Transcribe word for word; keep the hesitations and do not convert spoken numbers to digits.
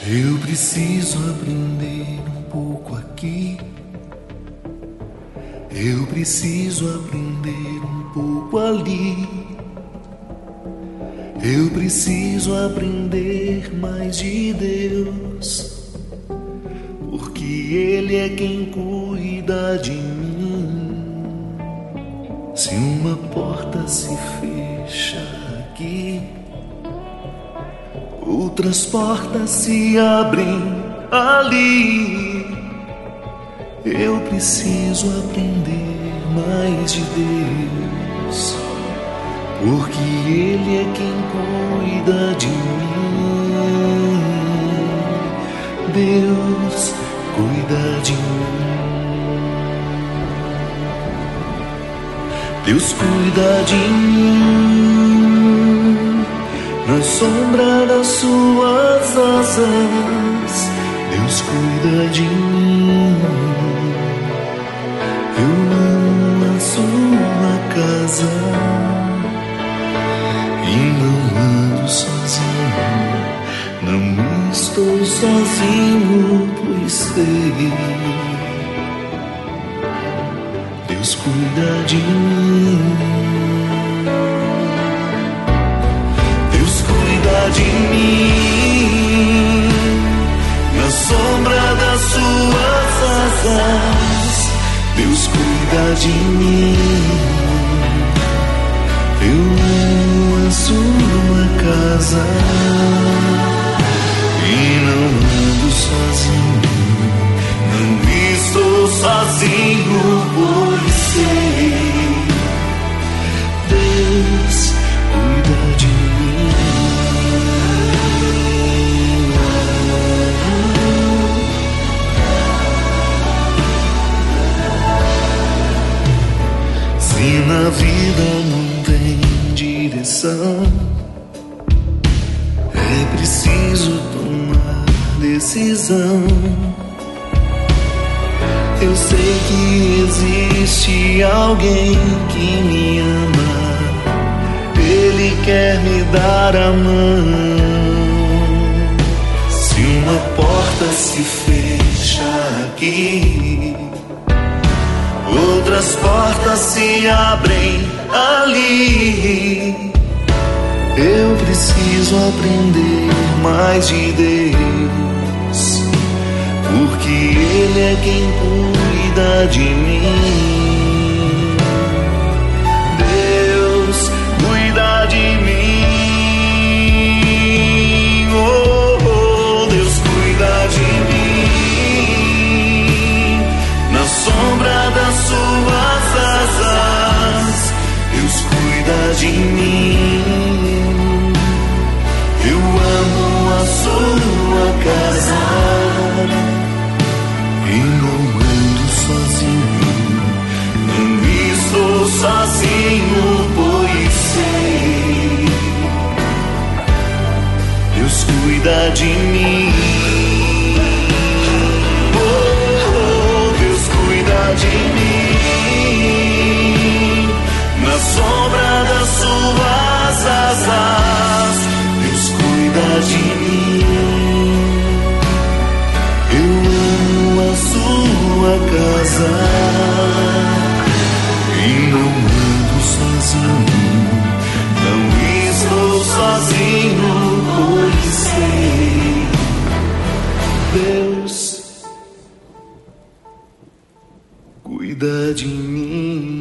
Eu preciso aprender um pouco aqui. Eu preciso aprender um pouco ali. Eu preciso aprender mais de Deus, porque Ele é quem cuida de mim. Se uma porta se fecha aqui, outras portas se abrem ali. Eu preciso aprender mais de Deus, porque Ele é quem cuida de mim. Deus cuida de mim. Deus cuida de mim. Na sombra das suas asas, Deus cuida de mim. Eu amo a sua casa e não ando sozinho. Não estou sozinho, pois sei. Deus cuida de mim. De mim, na sombra das suas asas, Deus cuida de mim. Eu amo a sua casa e não ando sozinho. Não estou sozinho, pois sei. Deus cuida de mim. Se na vida não tem direção, é preciso tomar decisão. Eu sei que existe alguém que me ama. Ele quer me dar a mão. Se uma porta se fecha aqui, outras portas se abrem ali. Eu preciso aprender mais de Deus, porque Ele é quem cuida de mim. Deus cuida de mim. Oh, oh, Deus cuida de mim. Na sombra das suas asas, Deus cuida de mim. Eu amo a sua casa e não ando sozinho. Não estou sozinho, pois sei. Deus cuida de mim. De mim, na sombra das suas asas, Deus cuida de mim. Eu amo a sua casa e não ando sozinho. Não estou sozinho, pois sei. Deus cuida de mim.